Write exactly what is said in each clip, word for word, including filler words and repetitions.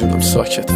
میدونم ساکتم،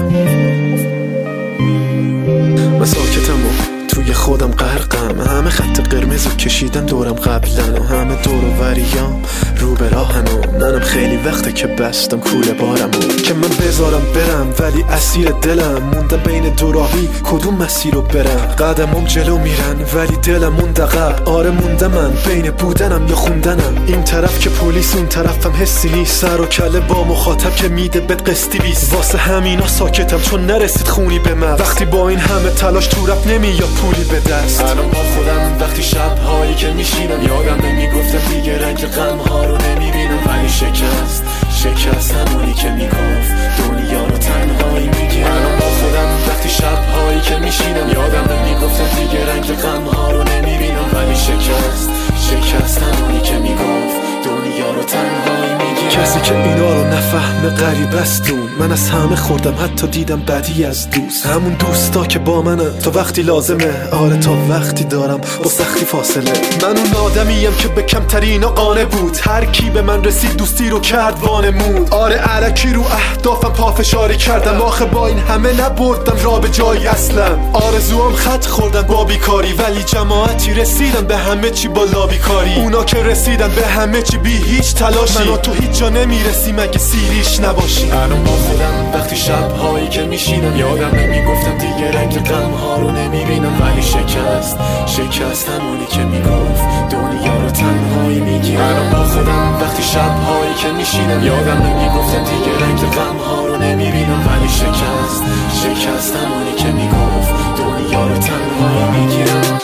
من ساکتم و توی خودم غرقم. همه خط قرمزو کشیدم دورم قبلا و همه دور و وریام رو به راهن و منم خیلی وقته که بستم کوله بارم و که من بذارم برم ولی اسیر دلم موندم بین دو راهی کدوم مسیر رو برم. قدمم جلو میرن ولی دلم مونده عقب. آره موندم من بین بودنم یا خوندنم، این طرف که پلیس اون طرفم حسی نیست، سر و کله با مخاطب که میده بد قسطی بیست. واسه همینا ساکتم چون نرسید خونی به من، وقتی با این همه تلاش تو رپ نمیاد پولی به دست. الان با خودم وقتی شب‌هایی که میشینم یادم نمیگفتم دیگه رنگ غم‌ها رو نمیبینم، ولی شکست شکست همونی که میگفت دنیا رو تنهایی میگیرم. الان با خودم وقتی شب‌هایی که میشینم یادم نمیگفتم دیگه رنگ غم‌ها رو نمیبینم، ولی شکست شکست همونی که میگفت دنیا رو تنهایی میگیرم. کسی که اینا رو نفهمه غریب است دون، من از همه خوردم حتی دیدم بدی از دوست. همون دوستا که با منن تا وقتی لازمه، آره تا وقتی دارم با سختی فاصله. من اون آدمیم که به کمترینا قانع بود، هر کی به من رسید دوستی رو کرد وانمود. آره الکی رو اهدافم پافشاری کردم، آخه با این همه نبردم را به جایی اصلا. آرزوام خط خوردن با بیکاری ولی جماعتی رسیدن به همه چی با لابیکاری. اونا که رسیدن به همه چی بی هیچ تلاشی، من تو هیچ جا نمیرسیم اگه سیریش نباشی. الان با خودم وقتی شب‌هایی که میشینم یادم نمیگفتم دیگه رنگ غم‌ها رو نمیبینم، ولی شکست شکست همونی که میگفت دنیا رو تنهایی میگیرم. الان با خودم وقتی شب‌هایی که میشینم یادم نمیگفتم دیگه رنگ غم‌ها رو نمیبینم، ولی شکست شکست همونی که میگفت دنیا رو تنهایی میگیرم.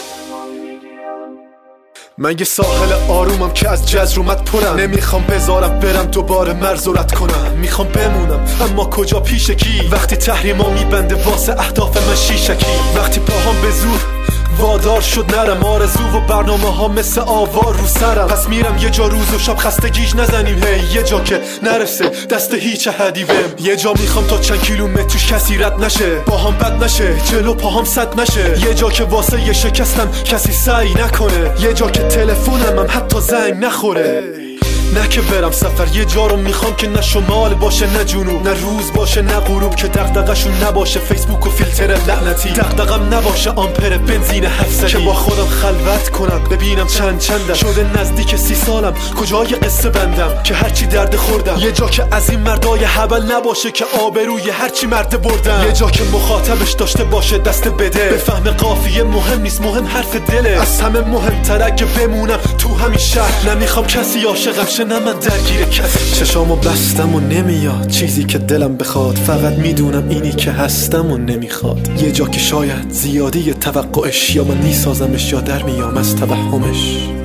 من یه ساحل آرومم که از جزر اومد پرم، نمیخوام بذارم برم دوباره مرزورت کنم. میخوام بمونم اما کجا پیش کی، وقتی تحریما میبنده واسه اهداف من شیشکی. وقتی پاهام به زور وادار شد نرم، آرزو و برنامه ها مثل آوار رو سرم. پس میرم یه جا روز و شب خستگیش نزنیم هی، یه جا که نرسه دست هیچ حدی بهم. یه جا میخوام تا چند کیلومتر توش کسی رد نشه، باهام بد نشه جلو پاهام صد نشه. یه جا که واسه یه شکستم کسی سعی نکنه، یه جا که تلفنم هم حتی زنگ نخوره. نه که برم سفر، یه جا رو میخوام که نه شمال باشه نه جنوب، نه روز باشه نه غروب، که دغدغه‌شون نباشه فیسبوک و فیلتر لعنتی، دغدغم نباشه آمپر بنزین هفت صدی. که با خودم خلوت کنم ببینم چند چندم شده نزدیک سی سالم کجای قصه بندم، که هرچی درد خوردم. یه جا که از این مردای هبل نباشه که آبروی هرچی مرد بردم، یه جا که مخاطبش داشته باشه دست بده، بفهم قافیه مهم نیست مهم حرف دله. از همه مهم‌تره که بمونم تو همین شهر، نمیخوام کسی عاشقم شه نه من درگیر کسی. چشامو بستم و نمیاد چیزی که دلم بخواد، فقط میدونم اینی که هستم و نمیخواد. یه جا که شاید زیادی توقعش، یا من میسازمش یا در میام از توهمش.